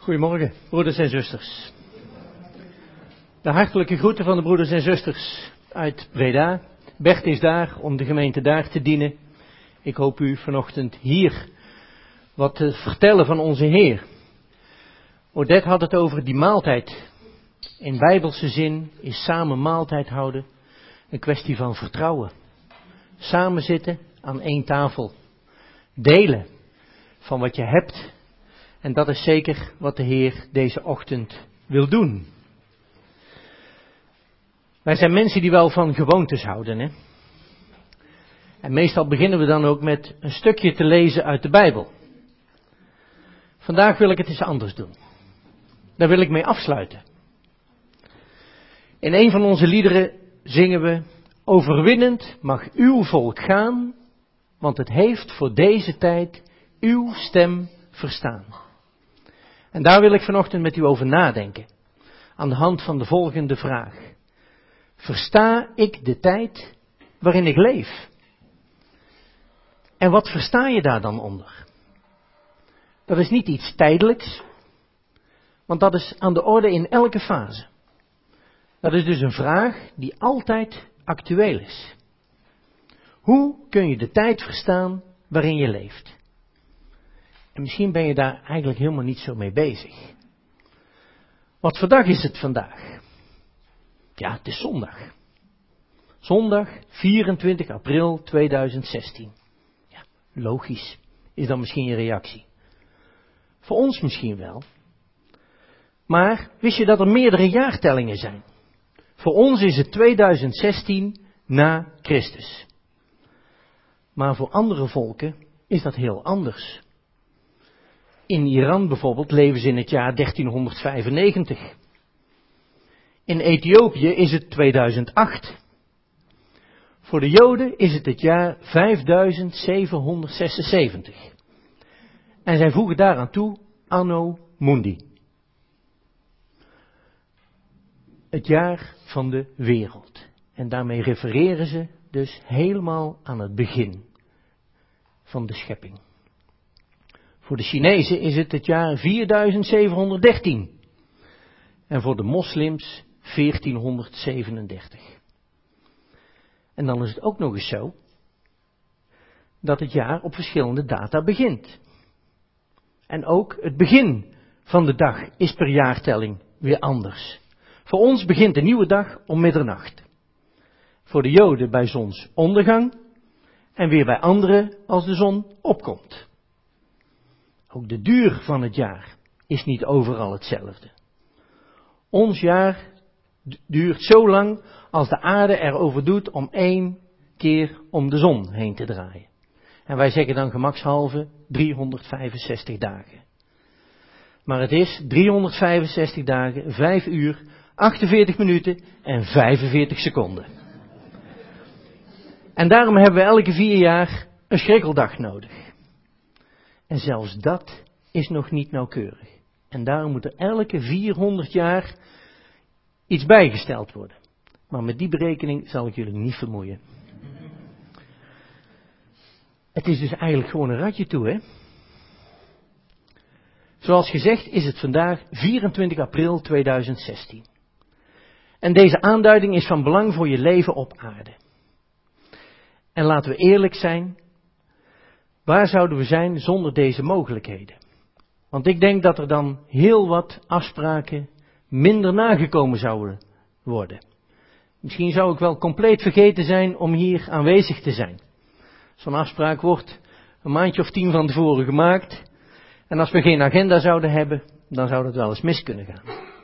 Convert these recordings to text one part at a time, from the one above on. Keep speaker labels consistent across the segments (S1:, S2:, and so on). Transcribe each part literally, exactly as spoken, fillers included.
S1: Goedemorgen, broeders en zusters. De hartelijke groeten van de broeders en zusters uit Breda. Bert is daar om de gemeente daar te dienen. Ik hoop u vanochtend hier wat te vertellen van onze Heer. Odette had het over die maaltijd. In bijbelse zin is samen maaltijd houden een kwestie van vertrouwen. Samen zitten aan één tafel. Delen van wat je hebt. En dat is zeker wat de Heer deze ochtend wil doen. Wij zijn mensen die wel van gewoontes houden, hè? En meestal beginnen we dan ook met een stukje te lezen uit de Bijbel. Vandaag wil ik het eens anders doen. Daar wil ik mee afsluiten. In een van onze liederen zingen we: overwinnend mag uw volk gaan, want het heeft voor deze tijd uw stem verstaan. En daar wil ik vanochtend met u over nadenken. Aan de hand van de volgende vraag. Versta ik de tijd waarin ik leef? En wat versta je daar dan onder? Dat is niet iets tijdelijks, want dat is aan de orde in elke fase. Dat is dus een vraag die altijd actueel is. Hoe kun je de tijd verstaan waarin je leeft? En misschien ben je daar eigenlijk helemaal niet zo mee bezig. Wat voor dag is het vandaag? Ja, het is zondag. Zondag vierentwintig april tweeduizend zestien. Ja, logisch. Is dan misschien je reactie? Voor ons misschien wel. Maar wist je dat er meerdere jaartellingen zijn? Voor ons is het tweeduizend zestien na Christus. Maar voor andere volken is dat heel anders. In Iran bijvoorbeeld leven ze in het jaar dertienhonderdvijfennegentig. In Ethiopië is het tweeduizend acht. Voor de Joden is het het jaar vijfduizend zevenhonderdzesenzeventig. En zij voegen daaraan toe Anno Mundi. Het jaar van de wereld. En daarmee refereren ze dus helemaal aan het begin van de schepping. Voor de Chinezen is het het jaar vierduizend zevenhonderddertien. En voor de moslims veertienhonderdzevenendertig. En dan is het ook nog eens zo dat het jaar op verschillende data begint. En ook het begin van de dag is per jaartelling weer anders. Voor ons begint de nieuwe dag om middernacht. Voor de Joden bij zonsondergang en weer bij anderen als de zon opkomt. Ook de duur van het jaar is niet overal hetzelfde. Ons jaar duurt zo lang als de aarde erover doet om één keer om de zon heen te draaien. En wij zeggen dan gemakshalve driehonderdvijfenzestig dagen. Maar het is driehonderdvijfenzestig dagen, vijf uur, achtenveertig minuten en vijfenveertig seconden. En daarom hebben we elke vier jaar een schrikkeldag nodig. En zelfs dat is nog niet nauwkeurig. En daarom moet er elke vierhonderd jaar iets bijgesteld worden. Maar met die berekening zal ik jullie niet vermoeien. Het is dus eigenlijk gewoon een ratje toe, hè? Zoals gezegd is het vandaag vierentwintig april tweeduizend zestien. En deze aanduiding is van belang voor je leven op aarde. En laten we eerlijk zijn, waar zouden we zijn zonder deze mogelijkheden? Want ik denk dat er dan heel wat afspraken minder nagekomen zouden worden. Misschien zou ik wel compleet vergeten zijn om hier aanwezig te zijn. Zo'n afspraak wordt een maandje of tien van tevoren gemaakt. En als we geen agenda zouden hebben, dan zou dat wel eens mis kunnen gaan.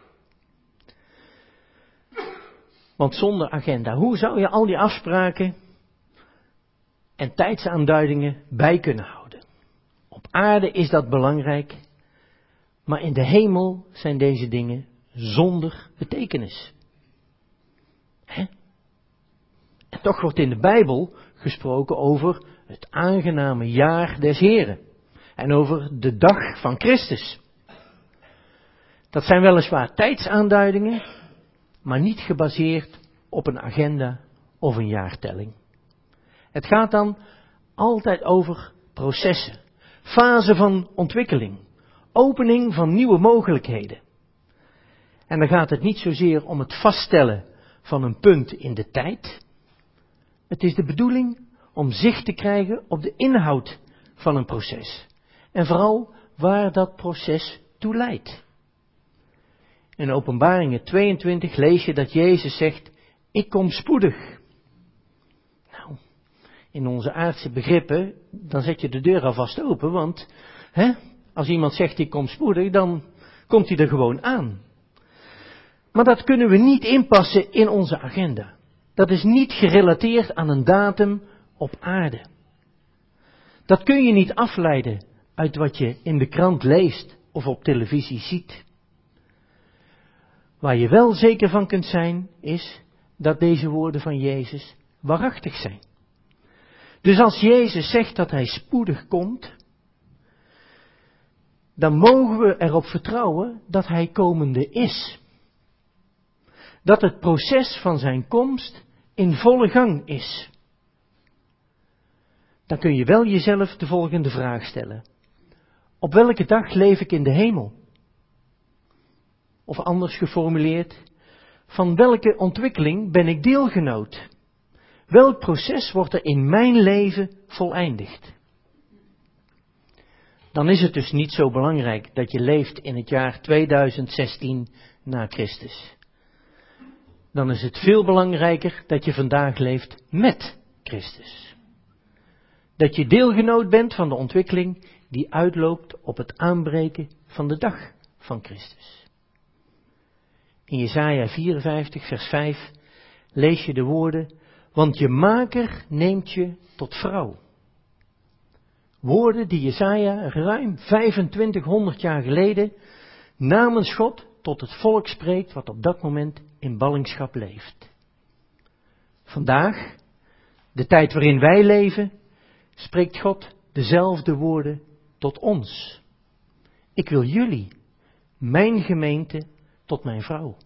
S1: Want zonder agenda, hoe zou je al die afspraken en tijdsaanduidingen bij kunnen houden? Op aarde is dat belangrijk, maar in de hemel zijn deze dingen zonder betekenis. Hè? En toch wordt in de Bijbel gesproken over het aangename jaar des Heren. En over de dag van Christus. Dat zijn weliswaar tijdsaanduidingen, maar niet gebaseerd op een agenda of een jaartelling. Het gaat dan altijd over processen, fasen van ontwikkeling, opening van nieuwe mogelijkheden. En dan gaat het niet zozeer om het vaststellen van een punt in de tijd. Het is de bedoeling om zicht te krijgen op de inhoud van een proces. En vooral waar dat proces toe leidt. In Openbaringen tweeëntwintig lees je dat Jezus zegt, ik kom spoedig. Nou, in onze aardse begrippen, dan zet je de deur alvast open, want hè, als iemand zegt ik kom spoedig, dan komt hij er gewoon aan. Maar dat kunnen we niet inpassen in onze agenda. Dat is niet gerelateerd aan een datum op aarde. Dat kun je niet afleiden uit wat je in de krant leest of op televisie ziet. Waar je wel zeker van kunt zijn, is dat deze woorden van Jezus waarachtig zijn. Dus als Jezus zegt dat hij spoedig komt, dan mogen we erop vertrouwen dat hij komende is. Dat het proces van zijn komst in volle gang is. Dan kun je wel jezelf de volgende vraag stellen. Op welke dag leef ik in de hemel? Of anders geformuleerd, van welke ontwikkeling ben ik deelgenoot? Welk proces wordt er in mijn leven voleindigd? Dan is het dus niet zo belangrijk dat je leeft in het jaar tweeduizend zestien na Christus. Dan is het veel belangrijker dat je vandaag leeft met Christus. Dat je deelgenoot bent van de ontwikkeling die uitloopt op het aanbreken van de dag van Christus. In Jesaja vierenvijftig vers vijf lees je de woorden, want je maker neemt je tot vrouw. Woorden die Jesaja ruim vijfentwintighonderd jaar geleden namens God tot het volk spreekt wat op dat moment in ballingschap leeft. Vandaag, de tijd waarin wij leven, spreekt God dezelfde woorden tot ons. Ik wil jullie, mijn gemeente, tot mijn vrouw.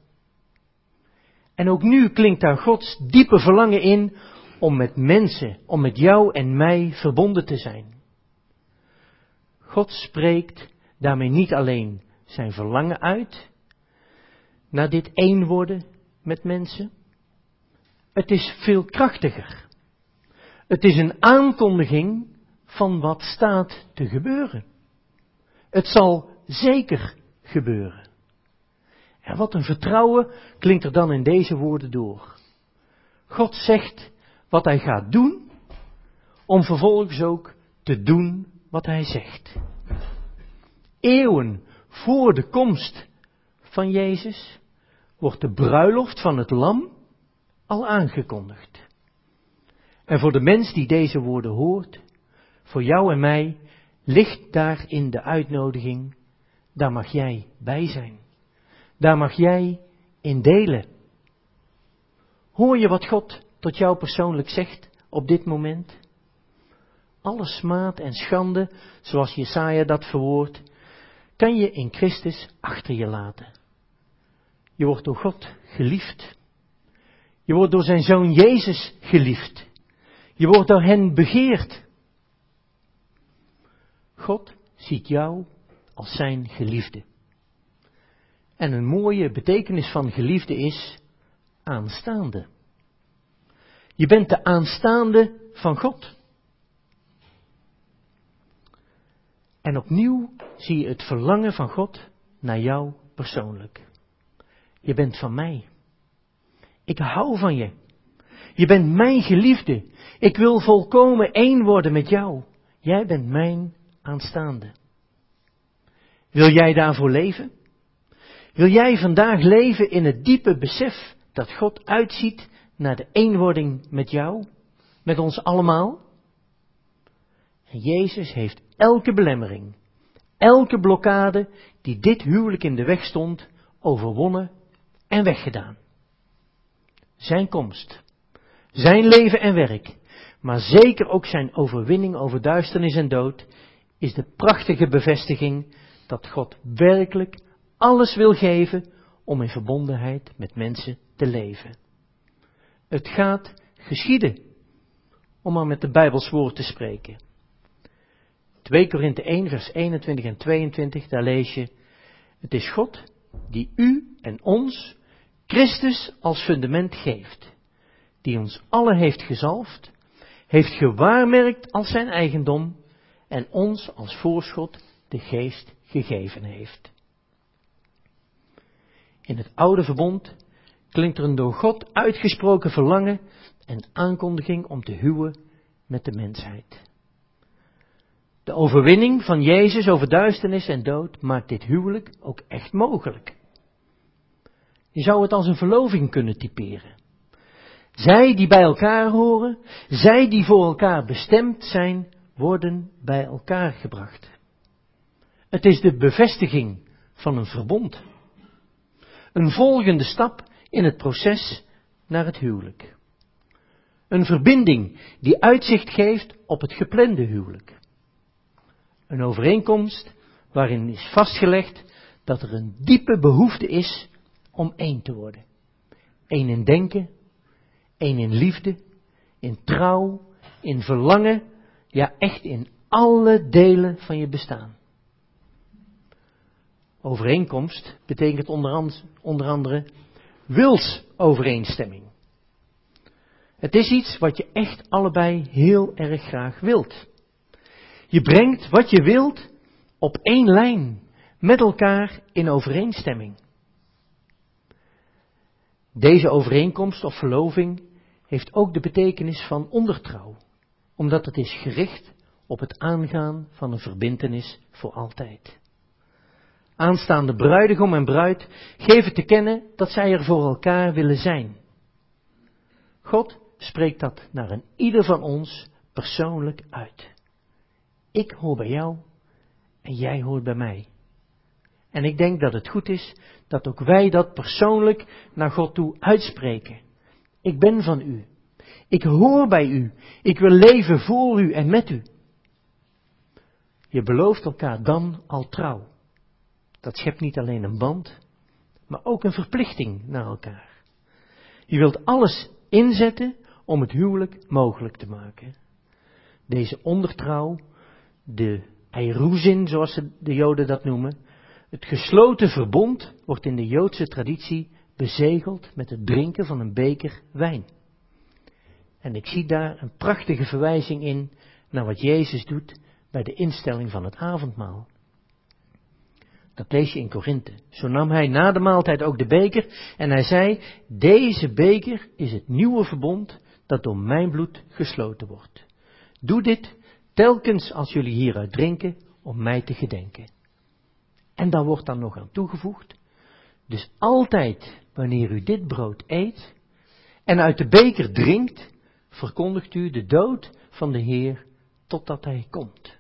S1: En ook nu klinkt daar Gods diepe verlangen in om met mensen, om met jou en mij verbonden te zijn. God spreekt daarmee niet alleen zijn verlangen uit naar dit één worden met mensen. Het is veel krachtiger. Het is een aankondiging van wat staat te gebeuren. Het zal zeker gebeuren. En wat een vertrouwen klinkt er dan in deze woorden door. God zegt wat hij gaat doen, om vervolgens ook te doen wat hij zegt. Eeuwen voor de komst van Jezus wordt de bruiloft van het lam al aangekondigd. En voor de mens die deze woorden hoort, voor jou en mij, ligt daarin de uitnodiging, daar mag jij bij zijn. Daar mag jij in delen. Hoor je wat God tot jou persoonlijk zegt op dit moment? Alle smaad en schande, zoals Jesaja dat verwoordt, kan je in Christus achter je laten. Je wordt door God geliefd. Je wordt door zijn Zoon Jezus geliefd. Je wordt door hen begeerd. God ziet jou als zijn geliefde. En een mooie betekenis van geliefde is aanstaande. Je bent de aanstaande van God. En opnieuw zie je het verlangen van God naar jou persoonlijk. Je bent van mij. Ik hou van je. Je bent mijn geliefde. Ik wil volkomen één worden met jou. Jij bent mijn aanstaande. Wil jij daarvoor leven? Wil jij vandaag leven in het diepe besef dat God uitziet naar de eenwording met jou, met ons allemaal? En Jezus heeft elke belemmering, elke blokkade die dit huwelijk in de weg stond, overwonnen en weggedaan. Zijn komst, zijn leven en werk, maar zeker ook zijn overwinning over duisternis en dood, is de prachtige bevestiging dat God werkelijk alles wil geven om in verbondenheid met mensen te leven. Het gaat geschieden, om maar met de Bijbels woord te spreken. twee Korinthe één, vers eenentwintig en tweeëntwintig, daar lees je: het is God die u en ons Christus als fundament geeft, die ons allen heeft gezalfd, heeft gewaarmerkt als zijn eigendom en ons als voorschot de geest gegeven heeft. In het oude verbond klinkt er een door God uitgesproken verlangen en aankondiging om te huwen met de mensheid. De overwinning van Jezus over duisternis en dood maakt dit huwelijk ook echt mogelijk. Je zou het als een verloving kunnen typeren. Zij die bij elkaar horen, zij die voor elkaar bestemd zijn, worden bij elkaar gebracht. Het is de bevestiging van een verbond. Een volgende stap in het proces naar het huwelijk. Een verbinding die uitzicht geeft op het geplande huwelijk. Een overeenkomst waarin is vastgelegd dat er een diepe behoefte is om één te worden. Eén in denken, één in liefde, in trouw, in verlangen, ja echt in alle delen van je bestaan. Overeenkomst betekent onder andere wilsovereenstemming. Het is iets wat je echt allebei heel erg graag wilt. Je brengt wat je wilt op één lijn, met elkaar in overeenstemming. Deze overeenkomst of verloving heeft ook de betekenis van ondertrouw, omdat het is gericht op het aangaan van een verbintenis voor altijd. Aanstaande bruidegom en bruid geven te kennen dat zij er voor elkaar willen zijn. God spreekt dat naar een ieder van ons persoonlijk uit. Ik hoor bij jou en jij hoort bij mij. En ik denk dat het goed is dat ook wij dat persoonlijk naar God toe uitspreken. Ik ben van u. Ik hoor bij u. Ik wil leven voor u en met u. Je belooft elkaar dan al trouw. Dat schept niet alleen een band, maar ook een verplichting naar elkaar. Je wilt alles inzetten om het huwelijk mogelijk te maken. Deze ondertrouw, de eiruzin zoals de Joden dat noemen, het gesloten verbond wordt in de Joodse traditie bezegeld met het drinken van een beker wijn. En ik zie daar een prachtige verwijzing in naar wat Jezus doet bij de instelling van het avondmaal. Dat lees je in Korinthe. Zo nam hij na de maaltijd ook de beker en hij zei: deze beker is het nieuwe verbond dat door mijn bloed gesloten wordt. Doe dit telkens als jullie hieruit drinken om mij te gedenken. En daar wordt dan nog aan toegevoegd: dus altijd wanneer u dit brood eet en uit de beker drinkt, verkondigt u de dood van de Heer totdat hij komt.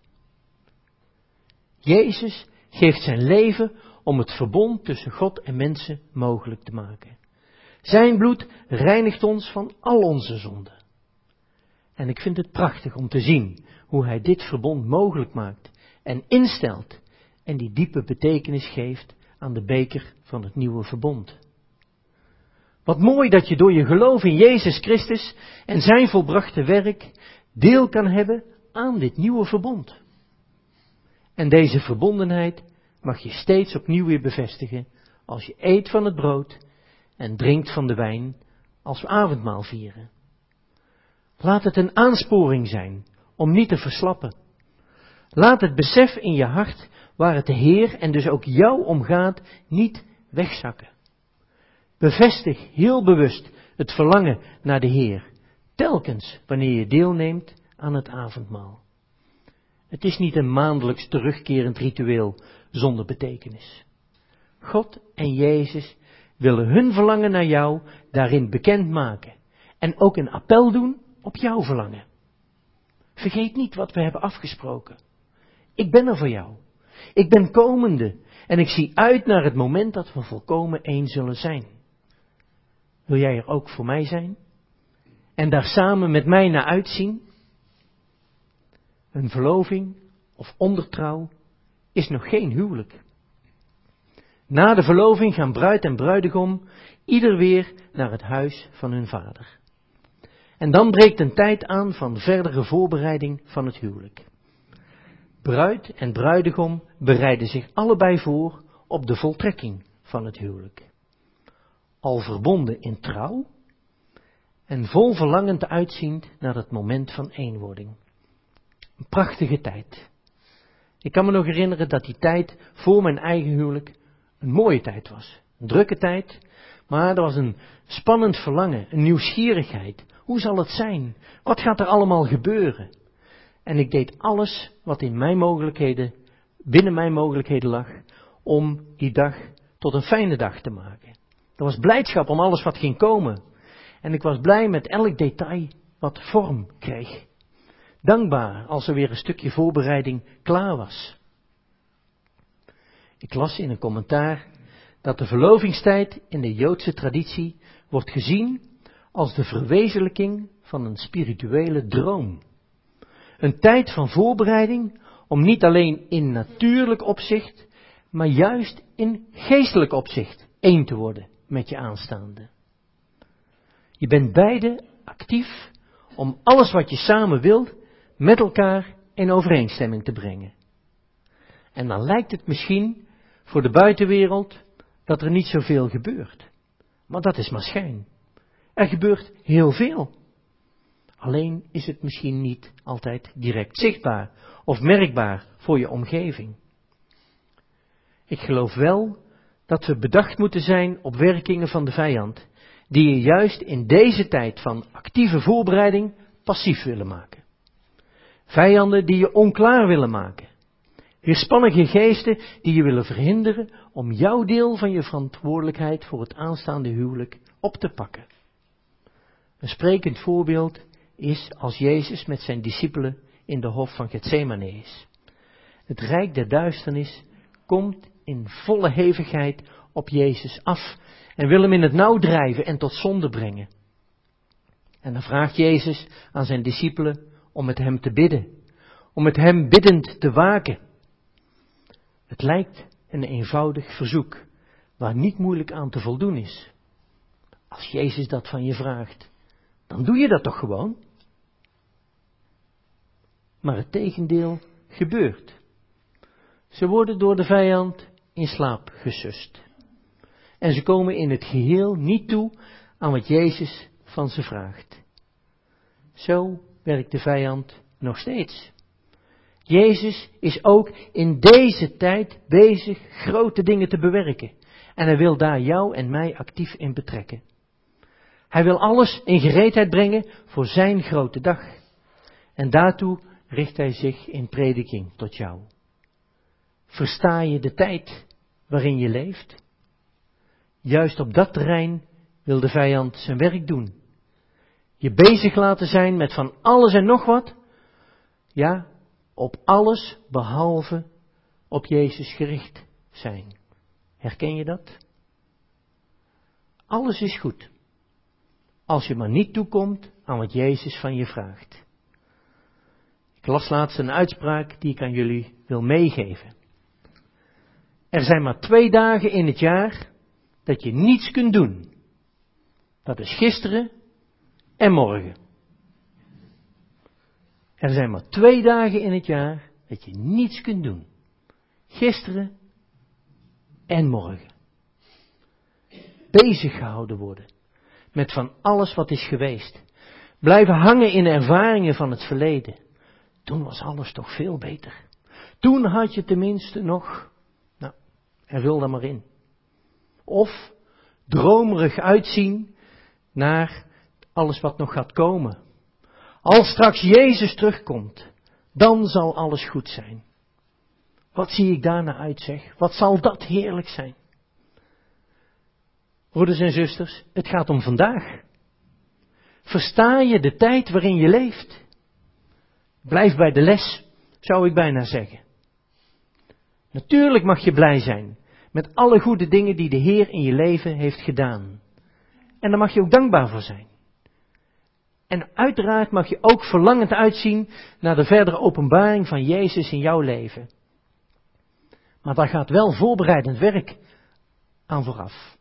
S1: Jezus geeft zijn leven om het verbond tussen God en mensen mogelijk te maken. Zijn bloed reinigt ons van al onze zonden. En ik vind het prachtig om te zien hoe hij dit verbond mogelijk maakt en instelt en die diepe betekenis geeft aan de beker van het nieuwe verbond. Wat mooi dat je door je geloof in Jezus Christus en zijn volbrachte werk deel kan hebben aan dit nieuwe verbond. En deze verbondenheid mag je steeds opnieuw weer bevestigen als je eet van het brood en drinkt van de wijn als we avondmaal vieren. Laat het een aansporing zijn om niet te verslappen. Laat het besef in je hart waar het de Heer en dus ook jou om gaat niet wegzakken. Bevestig heel bewust het verlangen naar de Heer, telkens wanneer je deelneemt aan het avondmaal. Het is niet een maandelijks terugkerend ritueel zonder betekenis. God en Jezus willen hun verlangen naar jou daarin bekendmaken en ook een appel doen op jouw verlangen. Vergeet niet wat we hebben afgesproken. Ik ben er voor jou. Ik ben komende en ik zie uit naar het moment dat we volkomen één zullen zijn. Wil jij er ook voor mij zijn? En daar samen met mij naar uitzien? Een verloving of ondertrouw is nog geen huwelijk. Na de verloving gaan bruid en bruidegom ieder weer naar het huis van hun vader. En dan breekt een tijd aan van verdere voorbereiding van het huwelijk. Bruid en bruidegom bereiden zich allebei voor op de voltrekking van het huwelijk. Al verbonden in trouw en vol verlangend uitziend naar het moment van eenwording. Een prachtige tijd. Ik kan me nog herinneren dat die tijd voor mijn eigen huwelijk een mooie tijd was. Een drukke tijd, maar er was een spannend verlangen, een nieuwsgierigheid. Hoe zal het zijn? Wat gaat er allemaal gebeuren? En ik deed alles wat in mijn mogelijkheden, binnen mijn mogelijkheden lag, om die dag tot een fijne dag te maken. Er was blijdschap om alles wat ging komen. En ik was blij met elk detail wat vorm kreeg. Dankbaar als er weer een stukje voorbereiding klaar was. Ik las in een commentaar dat de verlovingstijd in de Joodse traditie wordt gezien als de verwezenlijking van een spirituele droom. Een tijd van voorbereiding om niet alleen in natuurlijk opzicht, maar juist in geestelijk opzicht één te worden met je aanstaande. Je bent beide actief om alles wat je samen wilt met elkaar in overeenstemming te brengen. En dan lijkt het misschien voor de buitenwereld dat er niet zoveel gebeurt. Maar dat is maar schijn. Er gebeurt heel veel. Alleen is het misschien niet altijd direct zichtbaar of merkbaar voor je omgeving. Ik geloof wel dat we bedacht moeten zijn op werkingen van de vijand, die je juist in deze tijd van actieve voorbereiding passief willen maken. Vijanden die je onklaar willen maken. Weerspannige geesten die je willen verhinderen om jouw deel van je verantwoordelijkheid voor het aanstaande huwelijk op te pakken. Een sprekend voorbeeld is als Jezus met zijn discipelen in de hof van Getsemane is. Het rijk der duisternis komt in volle hevigheid op Jezus af en wil hem in het nauw drijven en tot zonde brengen. En dan vraagt Jezus aan zijn discipelen om met hem te bidden, om met hem biddend te waken. Het lijkt een eenvoudig verzoek, waar niet moeilijk aan te voldoen is. Als Jezus dat van je vraagt, dan doe je dat toch gewoon? Maar het tegendeel gebeurt. Ze worden door de vijand in slaap gesust. En ze komen in het geheel niet toe aan wat Jezus van ze vraagt. Zo werkt de vijand nog steeds. Jezus is ook in deze tijd bezig grote dingen te bewerken. En hij wil daar jou en mij actief in betrekken. Hij wil alles in gereedheid brengen voor zijn grote dag. En daartoe richt hij zich in prediking tot jou. Versta je de tijd waarin je leeft? Juist op dat terrein wil de vijand zijn werk doen. Je bezig laten zijn met van alles en nog wat. Ja, op alles behalve op Jezus gericht zijn. Herken je dat? Alles is goed. Als je maar niet toekomt aan wat Jezus van je vraagt. Ik las laatst een uitspraak die ik aan jullie wil meegeven. Er zijn maar twee dagen in het jaar dat je niets kunt doen. Dat is gisteren en morgen. Er zijn maar twee dagen in het jaar dat je niets kunt doen. Gisteren en morgen. Bezig gehouden worden met van alles wat is geweest. Blijven hangen in ervaringen van het verleden. Toen was alles toch veel beter. Toen had je tenminste nog, nou, er vul daar maar in. Of dromerig uitzien naar alles wat nog gaat komen. Als straks Jezus terugkomt, dan zal alles goed zijn. Wat zie ik daarna uit, zeg? Wat zal dat heerlijk zijn? Broeders en zusters, het gaat om vandaag. Versta je de tijd waarin je leeft? Blijf bij de les, zou ik bijna zeggen. Natuurlijk mag je blij zijn met alle goede dingen die de Heer in je leven heeft gedaan. En daar mag je ook dankbaar voor zijn. En uiteraard mag je ook verlangend uitzien naar de verdere openbaring van Jezus in jouw leven. Maar daar gaat wel voorbereidend werk aan vooraf.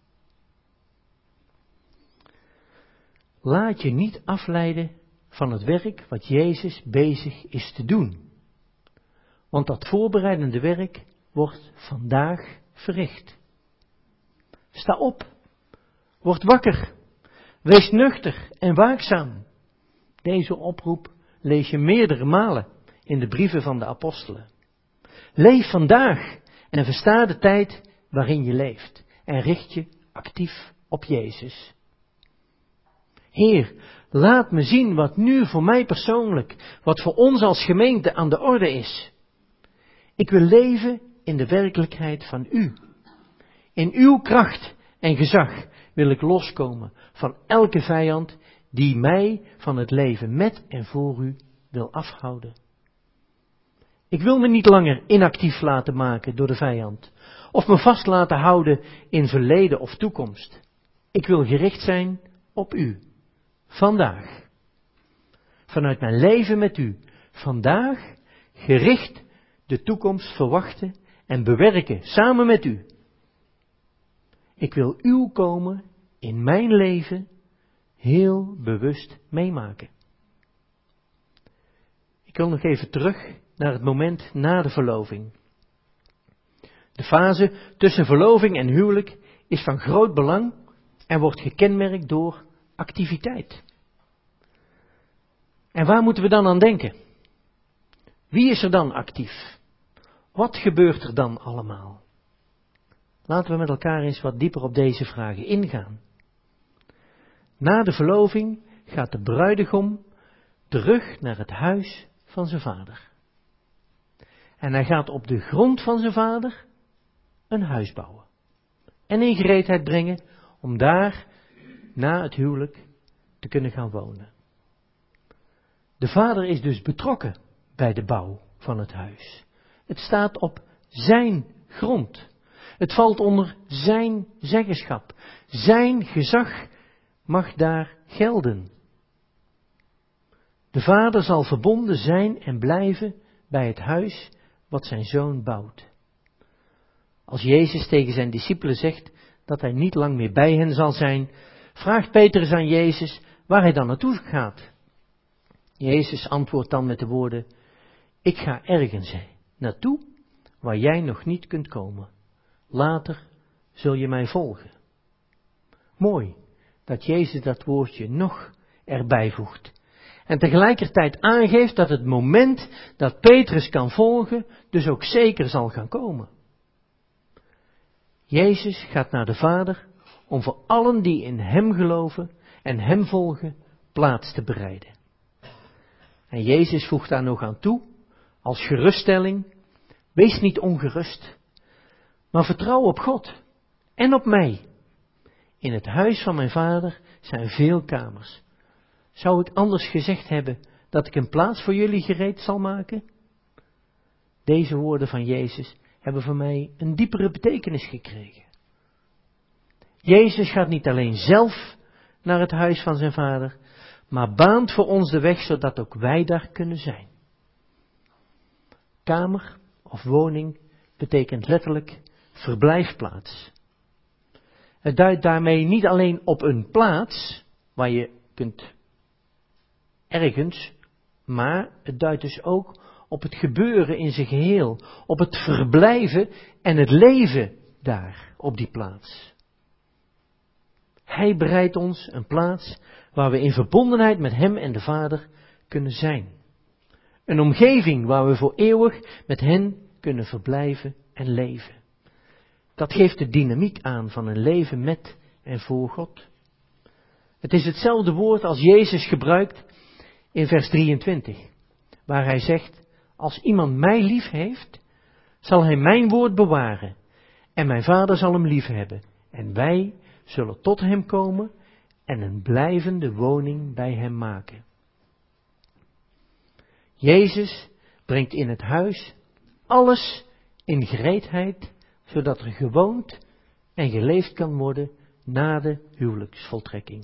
S1: Laat je niet afleiden van het werk wat Jezus bezig is te doen. Want dat voorbereidende werk wordt vandaag verricht. Sta op, word wakker, wees nuchter en waakzaam. Deze oproep lees je meerdere malen in de brieven van de apostelen. Leef vandaag en versta de tijd waarin je leeft en richt je actief op Jezus. Heer, laat me zien wat nu voor mij persoonlijk, wat voor ons als gemeente aan de orde is. Ik wil leven in de werkelijkheid van U. In Uw kracht en gezag wil ik loskomen van elke vijand die mij van het leven met en voor U wil afhouden. Ik wil me niet langer inactief laten maken door de vijand, of me vast laten houden in verleden of toekomst. Ik wil gericht zijn op U, vandaag. Vanuit mijn leven met U, vandaag gericht de toekomst verwachten en bewerken samen met U. Ik wil Uw komen in mijn leven heel bewust meemaken. Ik wil nog even terug naar het moment na de verloving. De fase tussen verloving en huwelijk is van groot belang en wordt gekenmerkt door activiteit. En waar moeten we dan aan denken? Wie is er dan actief? Wat gebeurt er dan allemaal? Laten we met elkaar eens wat dieper op deze vragen ingaan. Na de verloving gaat de bruidegom terug naar het huis van zijn vader. En hij gaat op de grond van zijn vader een huis bouwen. En in gereedheid brengen om daar na het huwelijk te kunnen gaan wonen. De vader is dus betrokken bij de bouw van het huis. Het staat op zijn grond. Het valt onder zijn zeggenschap. Zijn gezag mag daar gelden. De vader zal verbonden zijn en blijven bij het huis wat zijn zoon bouwt. Als Jezus tegen zijn discipelen zegt dat hij niet lang meer bij hen zal zijn, vraagt Petrus aan Jezus waar hij dan naartoe gaat. Jezus antwoordt dan met de woorden: ik ga ergens naartoe waar jij nog niet kunt komen. Later zul je mij volgen. Mooi dat Jezus dat woordje nog erbij voegt. En tegelijkertijd aangeeft dat het moment dat Petrus kan volgen dus ook zeker zal gaan komen. Jezus gaat naar de Vader om voor allen die in Hem geloven en Hem volgen plaats te bereiden. En Jezus voegt daar nog aan toe, als geruststelling: wees niet ongerust, maar vertrouw op God en op mij. In het huis van mijn Vader zijn veel kamers. Zou ik anders gezegd hebben dat ik een plaats voor jullie gereed zal maken? Deze woorden van Jezus hebben voor mij een diepere betekenis gekregen. Jezus gaat niet alleen zelf naar het huis van zijn Vader, maar baant voor ons de weg zodat ook wij daar kunnen zijn. Kamer of woning betekent letterlijk verblijfplaats. Het duidt daarmee niet alleen op een plaats waar je kunt ergens, maar het duidt dus ook op het gebeuren in zijn geheel, op het verblijven en het leven daar op die plaats. Hij bereidt ons een plaats waar we in verbondenheid met Hem en de Vader kunnen zijn. Een omgeving waar we voor eeuwig met hen kunnen verblijven en leven. Dat geeft de dynamiek aan van een leven met en voor God. Het is hetzelfde woord als Jezus gebruikt in vers drieëntwintig, waar hij zegt: als iemand mij lief heeft, zal hij mijn woord bewaren en mijn Vader zal hem lief hebben en wij zullen tot hem komen en een blijvende woning bij hem maken. Jezus brengt in het huis alles in gereedheid, zodat er gewoond en geleefd kan worden na de huwelijksvoltrekking.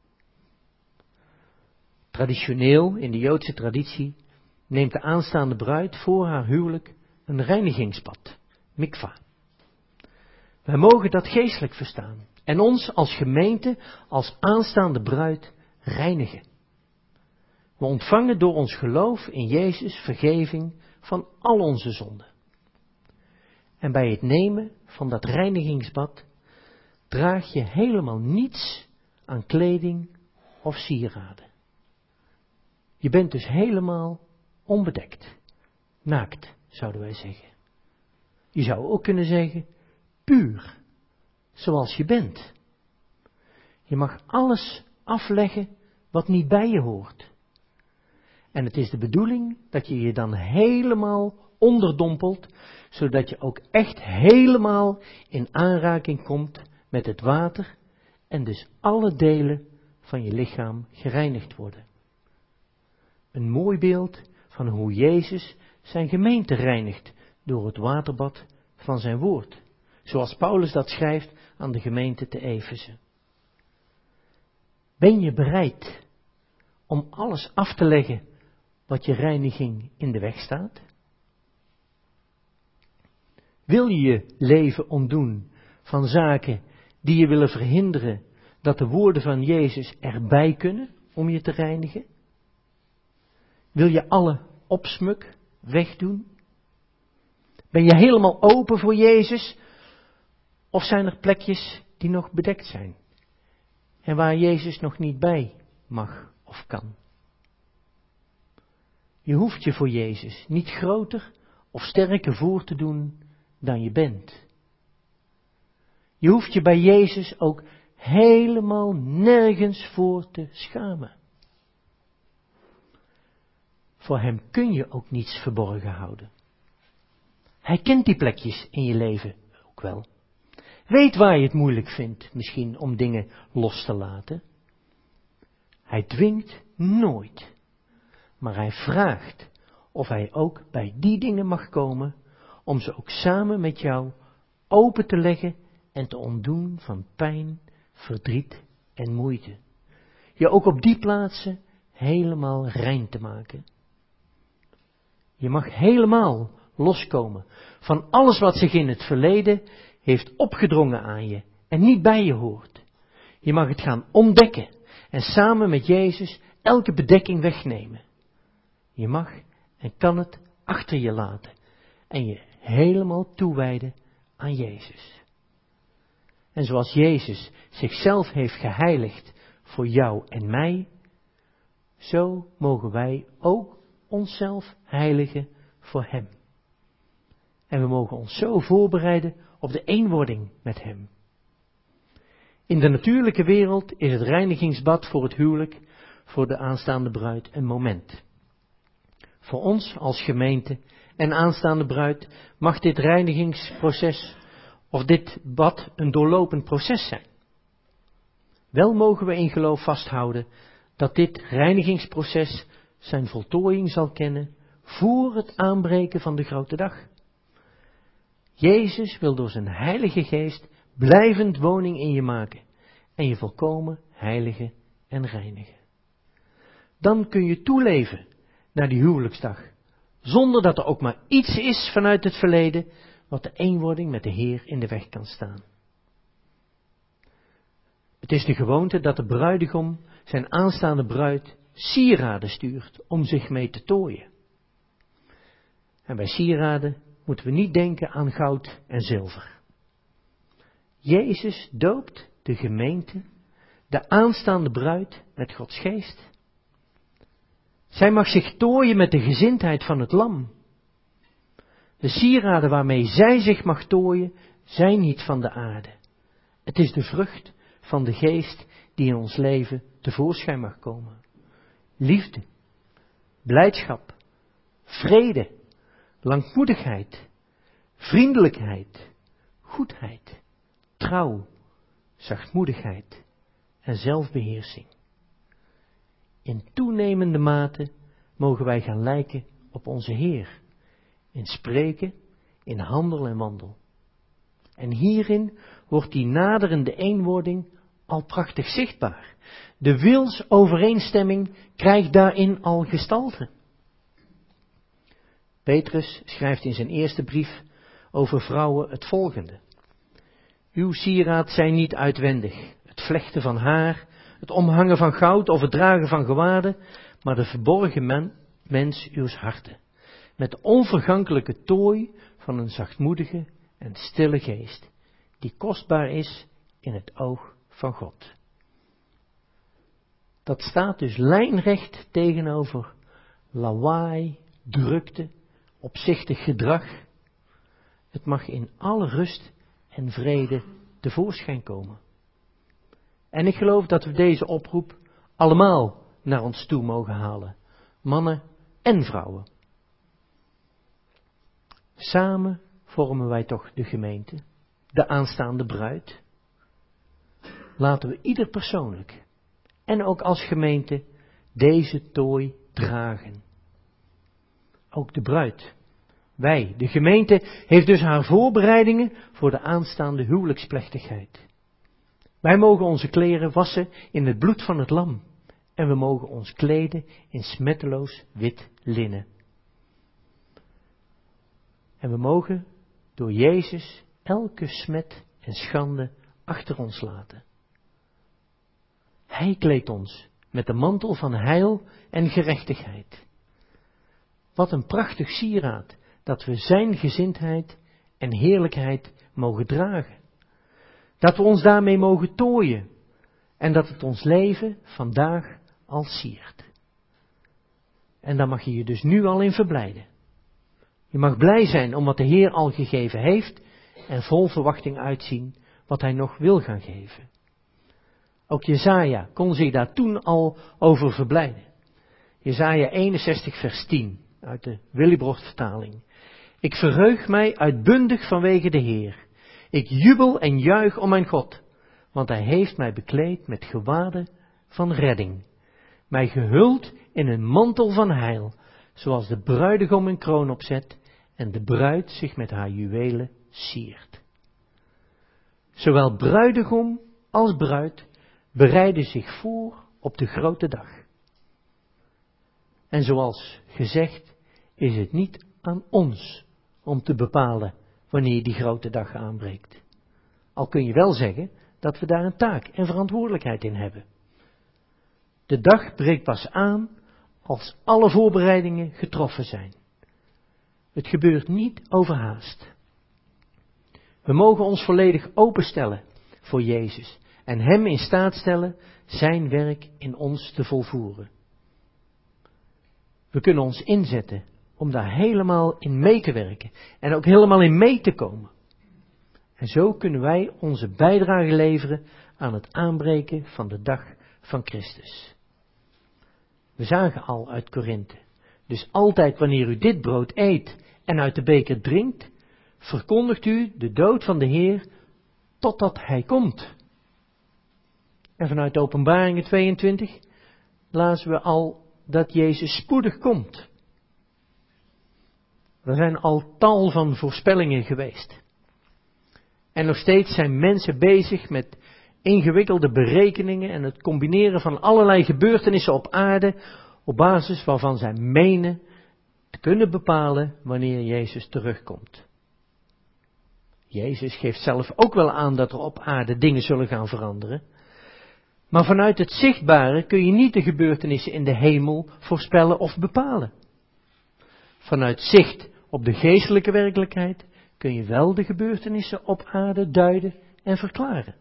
S1: Traditioneel, in de Joodse traditie, neemt de aanstaande bruid voor haar huwelijk een reinigingsbad, mikva. Wij mogen dat geestelijk verstaan en ons als gemeente, als aanstaande bruid, reinigen. We ontvangen door ons geloof in Jezus vergeving van al onze zonden. En bij het nemen van dat reinigingsbad draag je helemaal niets aan kleding of sieraden. Je bent dus helemaal onbedekt, naakt, zouden wij zeggen. Je zou ook kunnen zeggen, puur, zoals je bent. Je mag alles afleggen wat niet bij je hoort. En het is de bedoeling dat je je dan helemaal onderdompelt, zodat je ook echt helemaal in aanraking komt met het water en dus alle delen van je lichaam gereinigd worden. Een mooi beeld van hoe Jezus zijn gemeente reinigt door het waterbad van zijn woord, zoals Paulus dat schrijft aan de gemeente te Efeze. Ben je bereid om alles af te leggen wat je reiniging in de weg staat? Wil je je leven ontdoen van zaken die je willen verhinderen dat de woorden van Jezus erbij kunnen om je te reinigen? Wil je alle opsmuk wegdoen? Ben je helemaal open voor Jezus? Of zijn er plekjes die nog bedekt zijn en waar Jezus nog niet bij mag of kan? Je hoeft je voor Jezus niet groter of sterker voor te doen dan je bent. Je hoeft je bij Jezus ook helemaal nergens voor te schamen. Voor hem kun je ook niets verborgen houden. Hij kent die plekjes in je leven ook wel. Weet waar je het moeilijk vindt, misschien om dingen los te laten. Hij dwingt nooit, maar hij vraagt of hij ook bij die dingen mag komen, om ze ook samen met jou open te leggen en te ontdoen van pijn, verdriet en moeite. Je ook op die plaatsen helemaal rein te maken. Je mag helemaal loskomen van alles wat zich in het verleden heeft opgedrongen aan je en niet bij je hoort. Je mag het gaan ontdekken en samen met Jezus elke bedekking wegnemen. Je mag en kan het achter je laten en je helemaal toewijden aan Jezus. En zoals Jezus zichzelf heeft geheiligd voor jou en mij, zo mogen wij ook onszelf heiligen voor Hem. En we mogen ons zo voorbereiden op de eenwording met Hem. In de natuurlijke wereld is het reinigingsbad voor het huwelijk voor de aanstaande bruid een moment. Voor ons als gemeente en aanstaande bruid mag dit reinigingsproces of dit bad een doorlopend proces zijn. Wel mogen we in geloof vasthouden dat dit reinigingsproces zijn voltooiing zal kennen voor het aanbreken van de grote dag. Jezus wil door zijn Heilige Geest blijvend woning in je maken en je volkomen heiligen en reinigen. Dan kun je toeleven naar die huwelijksdag, zonder dat er ook maar iets is vanuit het verleden wat de eenwording met de Heer in de weg kan staan. Het is de gewoonte dat de bruidegom zijn aanstaande bruid sieraden stuurt om zich mee te tooien. En bij sieraden moeten we niet denken aan goud en zilver. Jezus doopt de gemeente, de aanstaande bruid, met Gods geest. Zij mag zich tooien met de gezindheid van het lam. De sieraden waarmee zij zich mag tooien, zijn niet van de aarde. Het is de vrucht van de geest die in ons leven tevoorschijn mag komen. Liefde, blijdschap, vrede, langmoedigheid, vriendelijkheid, goedheid, trouw, zachtmoedigheid en zelfbeheersing. In toenemende mate mogen wij gaan lijken op onze Heer, in spreken, in handel en wandel. En hierin wordt die naderende eenwording al prachtig zichtbaar. De wilsovereenstemming krijgt daarin al gestalte. Petrus schrijft in zijn eerste brief over vrouwen het volgende. Uw sieraad zijn niet uitwendig, het vlechten van haar, het omhangen van goud of het dragen van gewaden, maar de verborgen men, mens uws harten. met de onvergankelijke tooi van een zachtmoedige en stille geest, die kostbaar is in het oog van God. Dat staat dus lijnrecht tegenover lawaai, drukte, opzichtig gedrag. Het mag in alle rust en vrede tevoorschijn komen. En ik geloof dat we deze oproep allemaal naar ons toe mogen halen. Mannen en vrouwen. Samen vormen wij toch de gemeente, de aanstaande bruid. Laten we ieder persoonlijk en ook als gemeente deze tooi dragen. Ook de bruid. Wij, de gemeente, heeft dus haar voorbereidingen voor de aanstaande huwelijksplechtigheid. Wij mogen onze kleren wassen in het bloed van het lam. En we mogen ons kleden in smetteloos wit linnen. En we mogen door Jezus elke smet en schande achter ons laten. Hij kleedt ons met de mantel van heil en gerechtigheid. Wat een prachtig sieraad dat we zijn gezindheid en heerlijkheid mogen dragen. Dat we ons daarmee mogen tooien en dat het ons leven vandaag al siert. En daar mag je je dus nu al in verblijden. Je mag blij zijn om wat de Heer al gegeven heeft en vol verwachting uitzien wat Hij nog wil gaan geven. Ook Jesaja kon zich daar toen al over verblijden. Jesaja eenenzestig vers tien uit de Willibrord vertaling. Ik verheug mij uitbundig vanwege de Heer. Ik jubel en juich om mijn God, want Hij heeft mij bekleed met gewaden van redding. Mij gehuld in een mantel van heil, zoals de bruidegom een kroon opzet en de bruid zich met haar juwelen siert. Zowel bruidegom als bruid bereiden zich voor op de grote dag. En zoals gezegd is het niet aan ons om te bepalen wanneer die grote dag aanbreekt. Al kun je wel zeggen dat we daar een taak en verantwoordelijkheid in hebben. De dag breekt pas aan als alle voorbereidingen getroffen zijn. Het gebeurt niet overhaast. We mogen ons volledig openstellen voor Jezus en Hem in staat stellen zijn werk in ons te volvoeren. We kunnen ons inzetten om daar helemaal in mee te werken en ook helemaal in mee te komen. En zo kunnen wij onze bijdrage leveren aan het aanbreken van de dag van Christus. We zagen al uit Korinthe, dus altijd wanneer u dit brood eet en uit de beker drinkt, verkondigt u de dood van de Heer totdat Hij komt. En vanuit Openbaringen tweeëntwintig lazen we al dat Jezus spoedig komt. Er zijn al tal van voorspellingen geweest. En nog steeds zijn mensen bezig met ingewikkelde berekeningen en het combineren van allerlei gebeurtenissen op aarde, op basis waarvan zij menen te kunnen bepalen wanneer Jezus terugkomt. Jezus geeft zelf ook wel aan dat er op aarde dingen zullen gaan veranderen. Maar vanuit het zichtbare kun je niet de gebeurtenissen in de hemel voorspellen of bepalen. Vanuit zicht op de geestelijke werkelijkheid kun je wel de gebeurtenissen op aarde duiden en verklaren.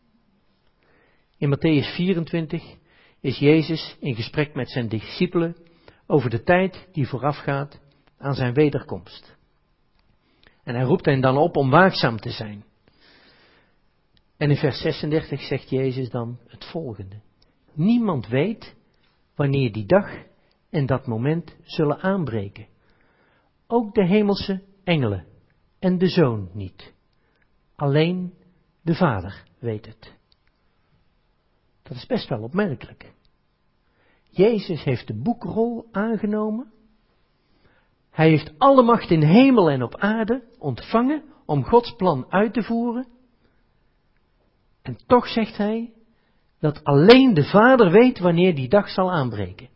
S1: In Matthäus vierentwintig is Jezus in gesprek met zijn discipelen over de tijd die voorafgaat aan zijn wederkomst. En hij roept hen dan op om waakzaam te zijn. En in vers zesendertig zegt Jezus dan het volgende. Niemand weet wanneer die dag en dat moment zullen aanbreken. Ook de hemelse engelen en de Zoon niet. Alleen de Vader weet het. Dat is best wel opmerkelijk. Jezus heeft de boekrol aangenomen. Hij heeft alle macht in hemel en op aarde ontvangen om Gods plan uit te voeren. En toch zegt hij dat alleen de Vader weet wanneer die dag zal aanbreken.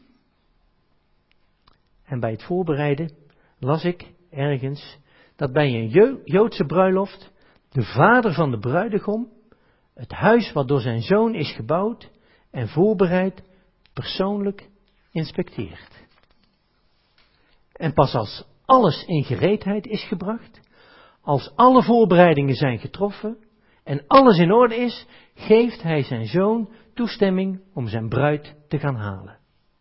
S1: En bij het voorbereiden las ik ergens dat bij een Joodse bruiloft de vader van de bruidegom het huis wat door zijn zoon is gebouwd en voorbereid persoonlijk inspecteert. En pas als alles in gereedheid is gebracht, als alle voorbereidingen zijn getroffen en alles in orde is, geeft hij zijn zoon toestemming om zijn bruid te gaan halen.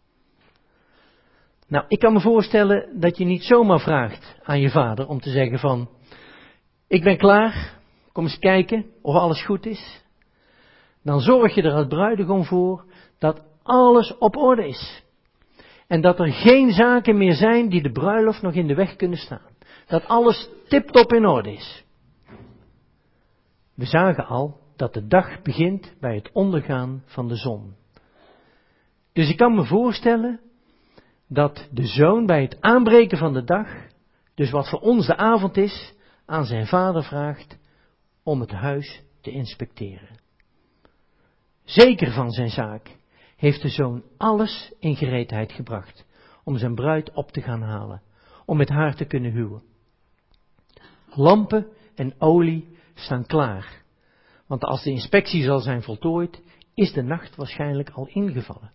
S1: Nou, ik kan me voorstellen dat je niet zomaar vraagt aan je vader om te zeggen van, ik ben klaar, kom eens kijken of alles goed is. Dan zorg je er als bruidegom voor dat alles op orde is. En dat er geen zaken meer zijn die de bruiloft nog in de weg kunnen staan. Dat alles tiptop in orde is. We zagen al dat de dag begint bij het ondergaan van de zon. Dus ik kan me voorstellen dat de zoon bij het aanbreken van de dag, dus wat voor ons de avond is, aan zijn vader vraagt om het huis te inspecteren. Zeker van zijn zaak heeft de zoon alles in gereedheid gebracht om zijn bruid op te gaan halen, om met haar te kunnen huwen. Lampen en olie staan klaar, want als de inspectie zal zijn voltooid, is de nacht waarschijnlijk al ingevallen.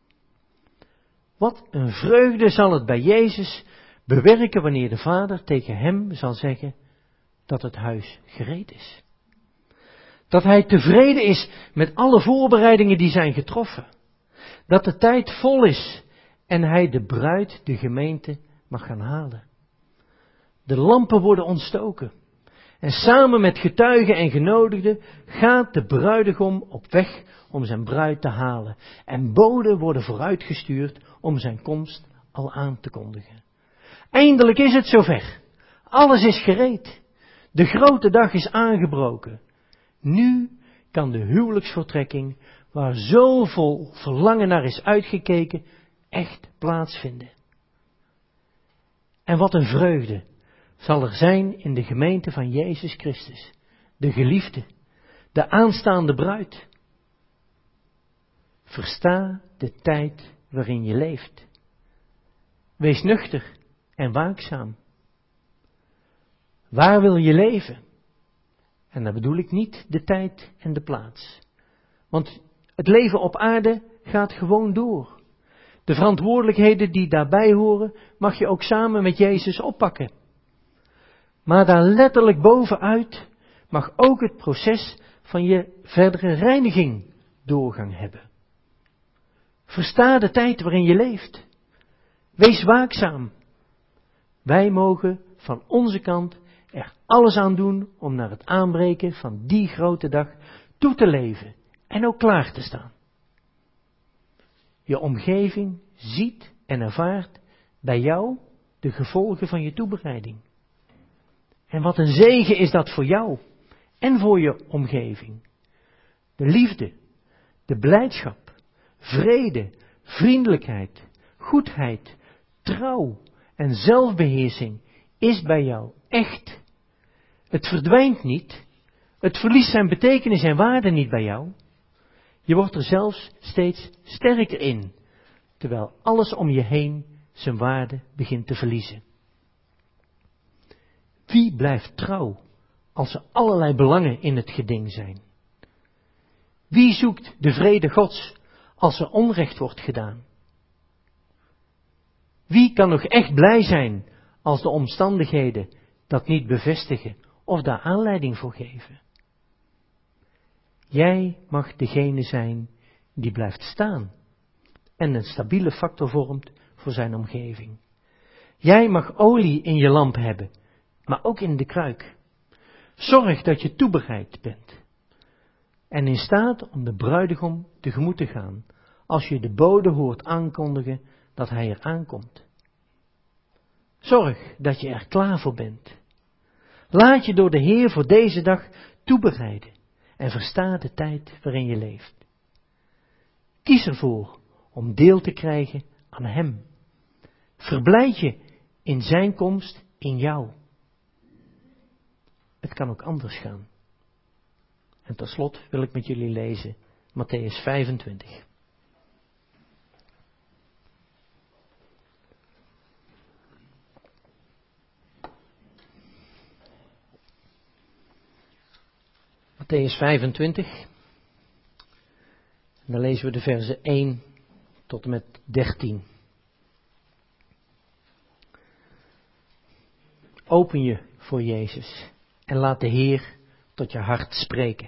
S1: Wat een vreugde zal het bij Jezus bewerken wanneer de Vader tegen hem zal zeggen dat het huis gereed is. Dat hij tevreden is met alle voorbereidingen die zijn getroffen. Dat de tijd vol is en hij de bruid, de gemeente, mag gaan halen. De lampen worden ontstoken. En samen met getuigen en genodigden gaat de bruidegom op weg om zijn bruid te halen. En boden worden vooruitgestuurd om zijn komst al aan te kondigen. Eindelijk is het zover. Alles is gereed. De grote dag is aangebroken. Nu kan de huwelijksvoltrekking, waar zo vol verlangen naar is uitgekeken, echt plaatsvinden. En wat een vreugde zal er zijn in de gemeente van Jezus Christus, de geliefde, de aanstaande bruid. Versta de tijd waarin je leeft. Wees nuchter en waakzaam. Waar wil je leven? En daar bedoel ik niet de tijd en de plaats. Want het leven op aarde gaat gewoon door. De verantwoordelijkheden die daarbij horen, mag je ook samen met Jezus oppakken. Maar daar letterlijk bovenuit mag ook het proces van je verdere reiniging doorgang hebben. Versta de tijd waarin je leeft. Wees waakzaam. Wij mogen van onze kant er alles aan doen om naar het aanbreken van die grote dag toe te leven en ook klaar te staan. Je omgeving ziet en ervaart bij jou de gevolgen van je toebereiding. En wat een zegen is dat voor jou en voor je omgeving. De liefde, de blijdschap, vrede, vriendelijkheid, goedheid, trouw en zelfbeheersing is bij jou echt. Het verdwijnt niet, het verliest zijn betekenis en waarde niet bij jou. Je wordt er zelfs steeds sterker in, terwijl alles om je heen zijn waarde begint te verliezen. Wie blijft trouw als er allerlei belangen in het geding zijn? Wie zoekt de vrede Gods als er onrecht wordt gedaan? Wie kan nog echt blij zijn als de omstandigheden dat niet bevestigen of daar aanleiding voor geven? Jij mag degene zijn die blijft staan en een stabiele factor vormt voor zijn omgeving. Jij mag olie in je lamp hebben, maar ook in de kruik. Zorg dat je toebereid bent en in staat om de bruidegom tegemoet te gaan als je de bode hoort aankondigen dat hij er aankomt. Zorg dat je er klaar voor bent. Laat je door de Heer voor deze dag toebereiden en versta de tijd waarin je leeft. Kies ervoor om deel te krijgen aan Hem. Verblijd je in zijn komst in jou. Het kan ook anders gaan. En tot slot wil ik met jullie lezen Mattheüs vijfentwintig. Mattheüs vijfentwintig. En dan lezen we de versen één tot en met dertien. open je voor Jezus en laat de Heer tot je hart spreken.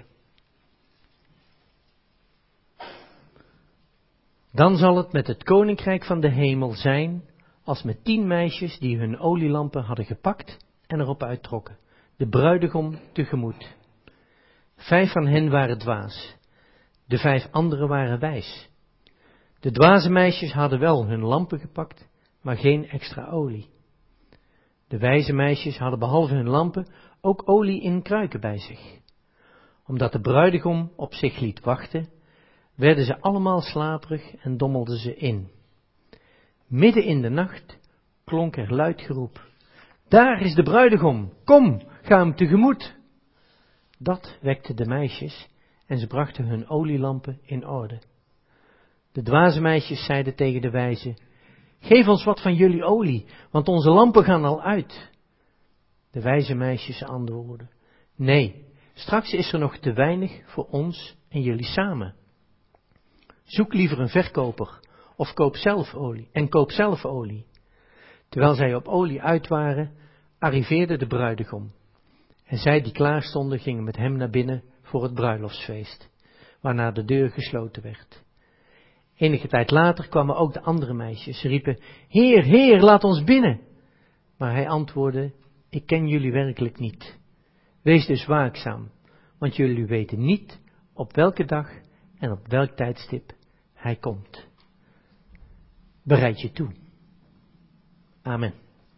S1: Dan zal het met het koninkrijk van de hemel zijn als met tien meisjes die hun olielampen hadden gepakt en erop uittrokken, de bruidegom tegemoet. Vijf van hen waren dwaas, de vijf anderen waren wijs. De dwaze meisjes hadden wel hun lampen gepakt, maar geen extra olie. De wijze meisjes hadden behalve hun lampen ook olie in kruiken bij zich. Omdat de bruidegom op zich liet wachten, werden ze allemaal slaperig en dommelden ze in. Midden in de nacht klonk er luid geroep: daar is de bruidegom, kom, ga hem tegemoet. Dat wekte de meisjes en ze brachten hun olielampen in orde. De dwaze meisjes zeiden tegen de wijze: geef ons wat van jullie olie, want onze lampen gaan al uit. De wijze meisjes antwoordden: nee, straks is er nog te weinig voor ons en jullie samen. Zoek liever een verkoper of koop zelf olie en koop zelf olie. Terwijl zij op olie uit waren, arriveerde de bruidegom. En zij die klaar stonden gingen met hem naar binnen voor het bruiloftsfeest, waarna de deur gesloten werd. Enige tijd later kwamen ook de andere meisjes. Ze riepen: Heer, Heer, laat ons binnen. Maar hij antwoordde: ik ken jullie werkelijk niet. Wees dus waakzaam, want jullie weten niet op welke dag en op welk tijdstip hij komt. Bereid je toe. Amen.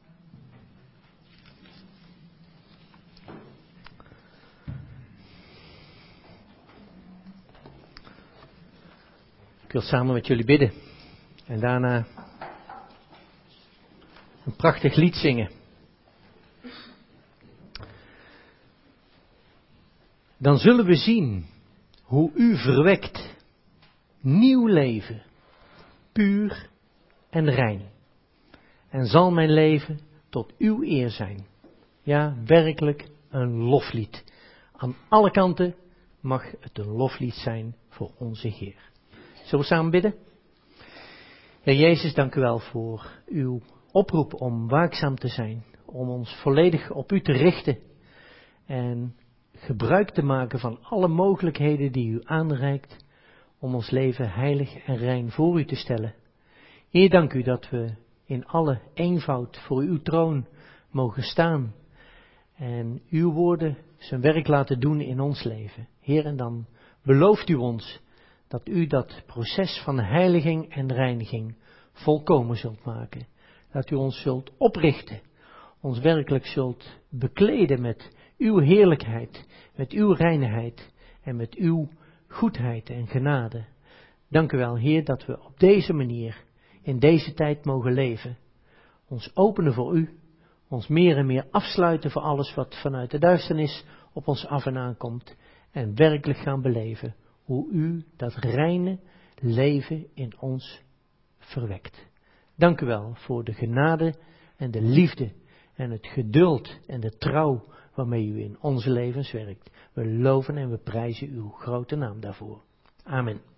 S1: Ik wil samen met jullie bidden en daarna een prachtig lied zingen. Dan zullen we zien hoe u verwekt nieuw leven, puur en rein. En zal mijn leven tot uw eer zijn. Ja, werkelijk een loflied. Aan alle kanten mag het een loflied zijn voor onze Heer. Zullen we samen bidden? Heer Jezus, dank u wel voor uw oproep om waakzaam te zijn. Om ons volledig op u te richten. En gebruik te maken van alle mogelijkheden die u aanreikt. Om ons leven heilig en rein voor u te stellen. Heer, dank u dat we in alle eenvoud voor uw troon mogen staan. En uw woorden zijn werk laten doen in ons leven. Heer, en dan belooft u ons dat u dat proces van heiliging en reiniging volkomen zult maken. Dat u ons zult oprichten, ons werkelijk zult bekleden met uw heerlijkheid, met uw reinheid en met uw goedheid en genade. Dank u wel, Heer, dat we op deze manier in deze tijd mogen leven. Ons openen voor u, ons meer en meer afsluiten voor alles wat vanuit de duisternis op ons af en aankomt en werkelijk gaan beleven hoe u dat reine leven in ons verwekt. Dank u wel voor de genade en de liefde en het geduld en de trouw waarmee u in onze levens werkt. We loven en we prijzen uw grote naam daarvoor. Amen.